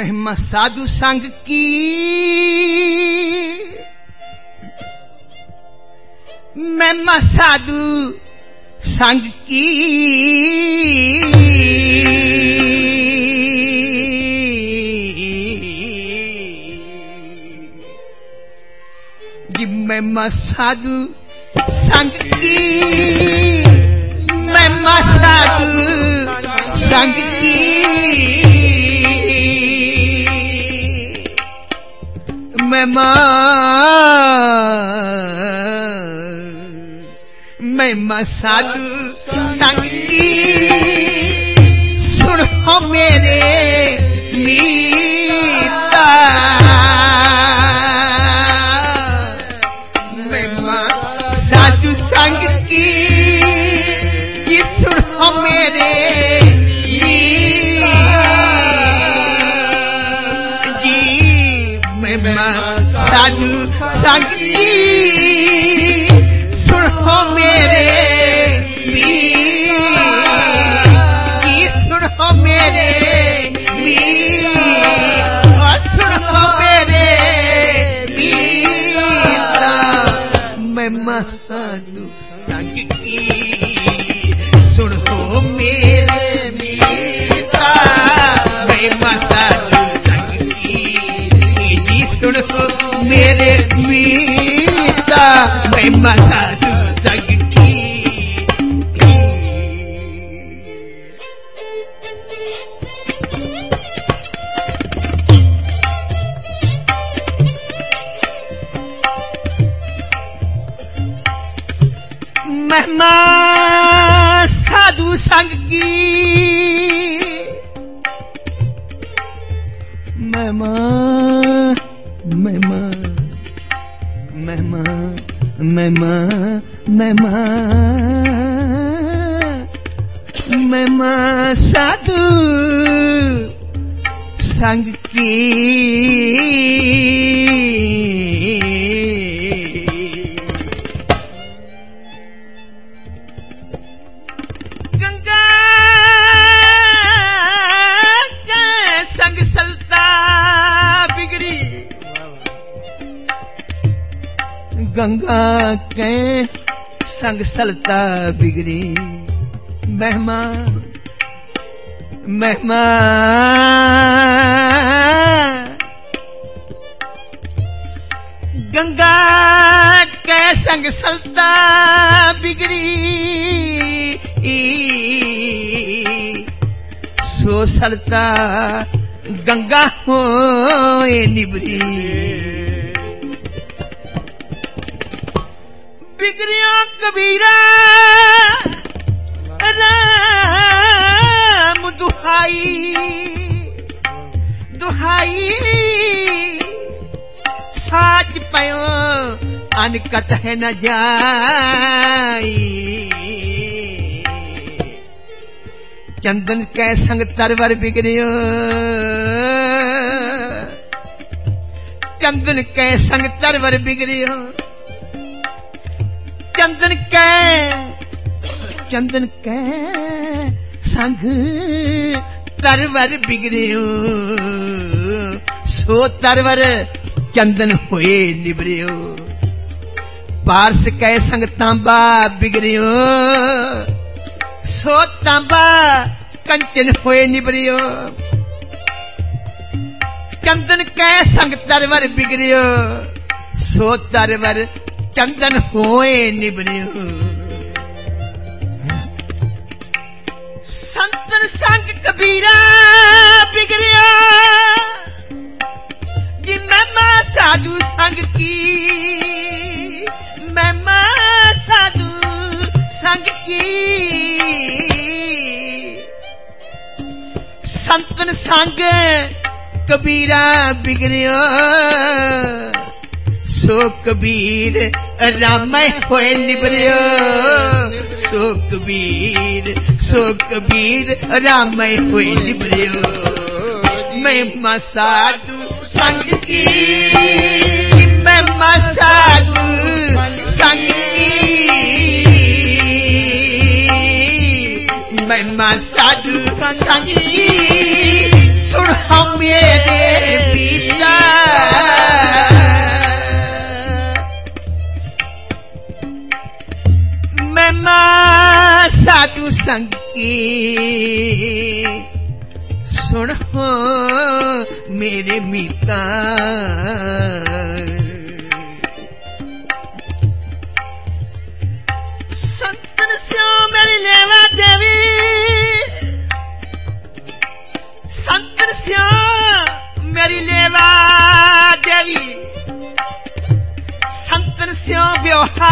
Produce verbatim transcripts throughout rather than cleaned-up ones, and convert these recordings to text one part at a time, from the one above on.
महिमा साधु संग की, महिमा साधु संग की, महिमा साधु संग की, महिमा साधु संग की, महिमा महिमा साधु संग की, सुनो मेरे मीता, महिमा साधु संग की, ये सुनो मेरे जी, महिमा साधु संग की, सुनो मेरे मीर की, सुनो मेरे मीर, सुनो मेरे मीता, महिमा साधु संग की, सुनो मेरे मीता, महिमा साधु संग की, जी सुनो मेरे मीता, महिमा साधु संग की। महिमा साधु संग की, महिमा महिमा महिमा महिमा महिमा महिमा साधु संग की, गंगा के संग सलता बिगड़ी, गंगा के संग सलता बिगड़ी, महिमा महिमा गंगा के संग सलता बिगड़ी, सो सलता गंगा होए निबरी, बिगड़िया कबीरा राम दुहाई, दुहाई साच पयो अनकत है न जाई, चंदन के संग तरवर बिगड़ियो, चंदन के संग तरवर बिगड़ियो, चंदन के चंदन के संग तरवर बिगड़ियो, सो तरवर चंदन होए निबरियो, पारस के संग तांबा बिगड़ियो, सो तांबा कंचन होए निबरियो, चंदन के संग तरवर बिगड़ियो, सो तरवर चंदन होए निबरियो, संतन संग कबीरा बिगड़िया, जी महिमा साधु संग की, महिमा साधु संग की, संतन संग कबीरा बिगड़िया, सो कबीर राम होए निबरियो, सो कबीर सो कबीर राम होए निबरियो, महिमा साधु संग की, महिमा साधु संग की, महिमा साधु संग की, सुनो मेरे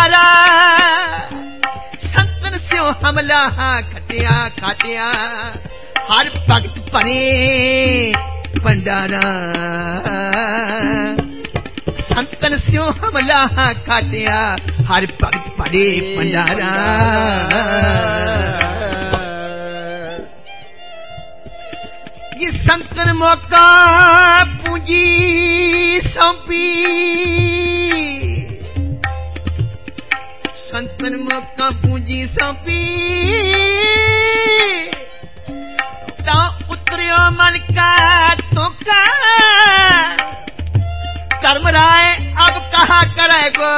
भंडारा संतन स्यो हमला खटिया खाटिया हर भगत परे भंडारा संतन स्यो हमला खाटिया हर भगत परे भंडारा ये संतन मौका पूंजी सौंपी संतन मौका पूंजी सौंपी ता उतरियो मन का तोका कर्म राय अब कहा करेगो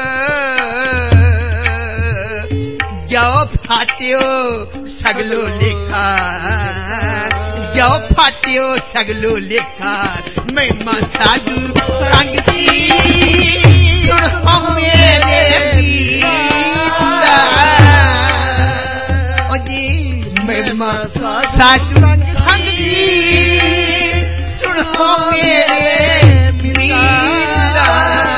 जाओ फाटियो सगलो लेखा जाओ फाटियो सगलो लेखा मैं मां साधु संग की सुनो मेरे गीता ओ जी मैं मां साधु संग की सुनो मेरे गीता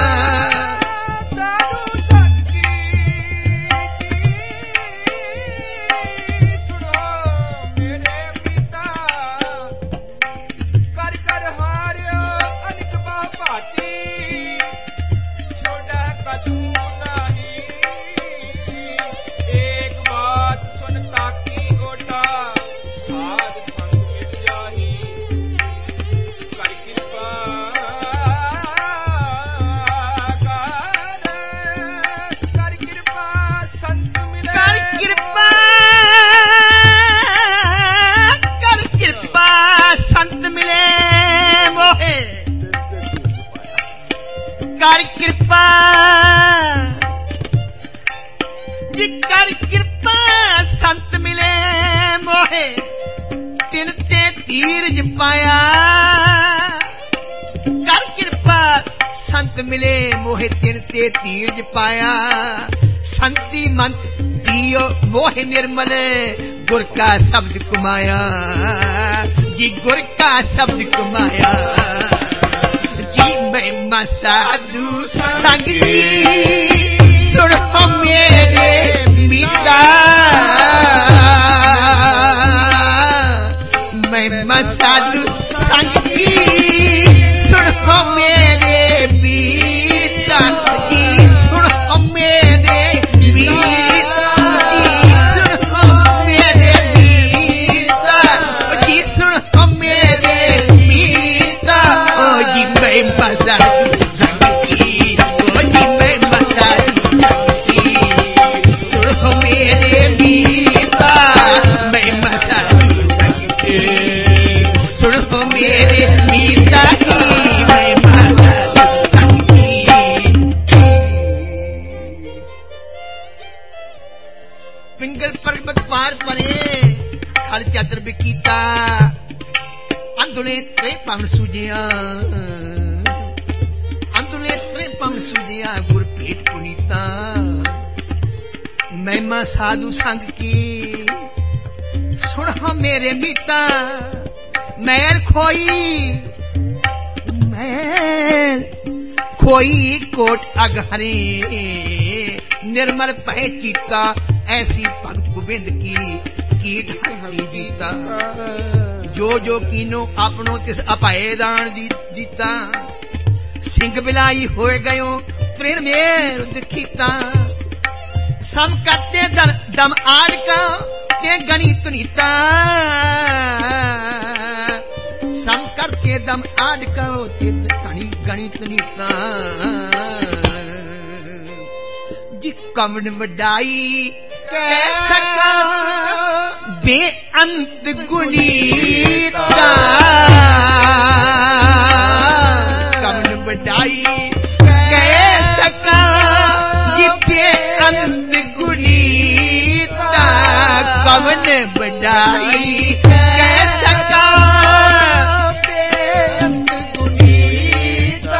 कर कृपा जी कर कृपा संत मिले मोहे तिन ते तीरज पाया कर कृपा संत मिले मोहे तिन ते तीरज पाया संति मंत जियो मोहे निर्मल गुर का शब्द कुमाया जी गुर का शब्द कुमाया मैं साधु संग की सुनो मेरे पिता मैं साधु संग की सुनो मेरे पिता जी सुनो मेरे पिता जी सुनो मेरे पिता जी सुनो मेरे पिता ओ जी मैं मजा पिंगल पर्वत पार परे खल चादर बिकीता अंधुले त्रे पवन सूजिया अंधुले त्रे पवन सूजिया गुर भेट पुनीता महिमा साधु संग की सुनो मेरे मीता मैल खोई मैल खोई कोट अगहरे निर्मल पह चीता ऐसी भगत गोविंद की कीट हस्ती जीता जो जो कीनो अपनो तिस अपाए दान दी दीता सिंह बिलाई होए गयो तृण में दिखीता सम करते दम, दम आड़ का के गणित नीता सम करते दम आड़ का के गणित नीता जी कमन वडाई कह सका बेअंत गुणीता कमन वडाई कह सका जी बेअंत गुणीता कमन वडाई कह सका बेअंत गुणीता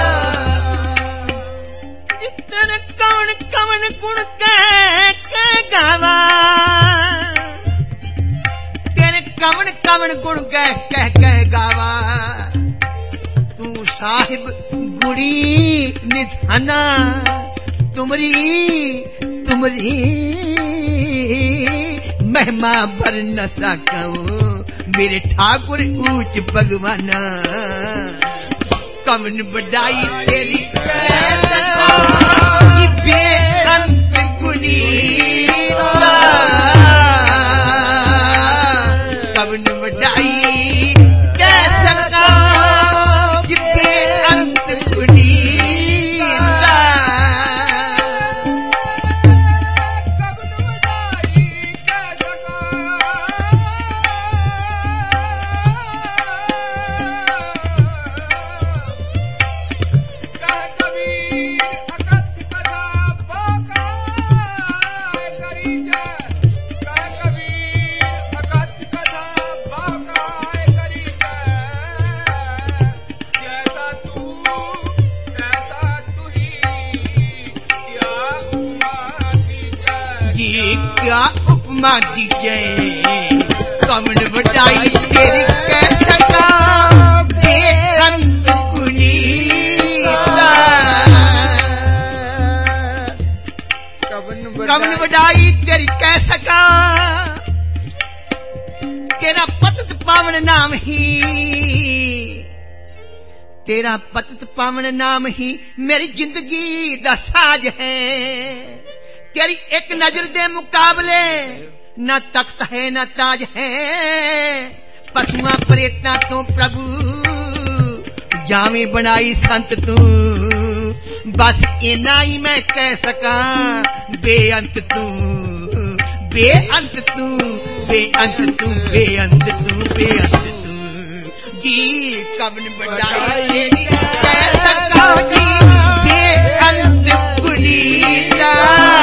जितने कवन कवन गुण कह के गावा तेरे कवन कवन गुण कह कह कह गावा तू साहिब गुड़ी निधाना तुमरी तुमरी महिमा भर न सकूं मेरे ठाकुर ऊंच भगवान कवन बढ़ाई तेरी बेअंत गुनी कवन बढ़ाई कैसा बेअंत गुनी उपमा दीजिए कमन बढ़ाई तेरी कैसा बेअंत गुनीता कमन बढ़ाई तेरी कैसा तेरा पतित पावन नाम ही तेरा पतित पावन नाम ही मेरी जिंदगी दा साज है तेरी एक नजर दे मुकाबले न तख्त है न ताज है पशुआ प्रेतना तो प्रभु जावे बनाई संत तू बस इना ही मैं कह सका बेअंत तू बेअंत तू बेअंत तू बेअंत तू बेअंत तू जी कवन बढ़ाई तेरी कह सका जी बेअंत गुनीता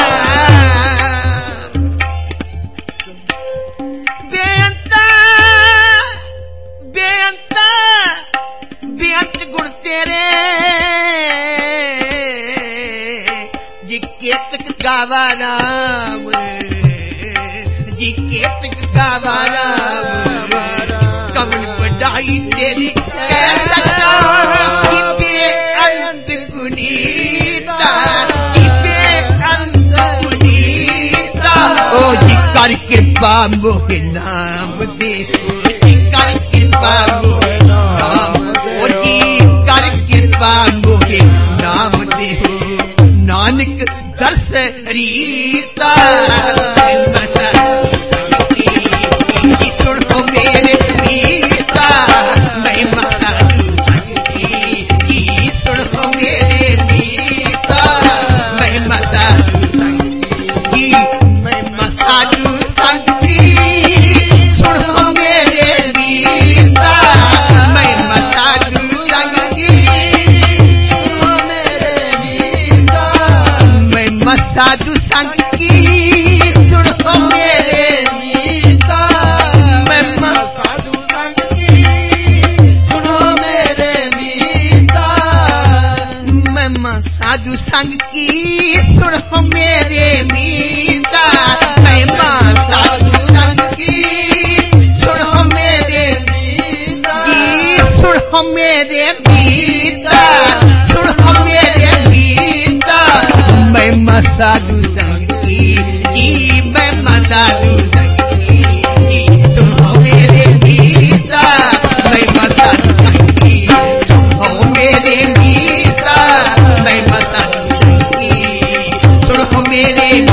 गावा राम जी केतक गावा राम कवन बढ़ाई तेरी कैसा बेअंत गुनीता बेअंत गुनीता ओ जी कर कृपा मोहे नाम दे जी कर कृपा मोहे नाम ओ जी कर कृपा मोहे नाम दे नानक दर्श रीता सुनो मेरे मीता मैं मसाधु संगी सुनो मेरे मीता मैं मसाधु संगी मैं मसाधु संगी सुनो मेरे मीता मैं मसाधु संगी साधु संग की सुनो मेरे मीता मैं साधु संग की सुनो मेरे मीता मैं साधु संग की सुनो मेरे मीता मैं साधु संग की सुनो मेरे मीता जी सुनो मेरे मीता सुनो मेरे मीता मैं मसाधु संगी जी मैं मसाधु संगी सुनो मेरे मीता मैं मसाधु संगी सुनो मेरे मीता मैं मसाधु संगी सुनो मेरे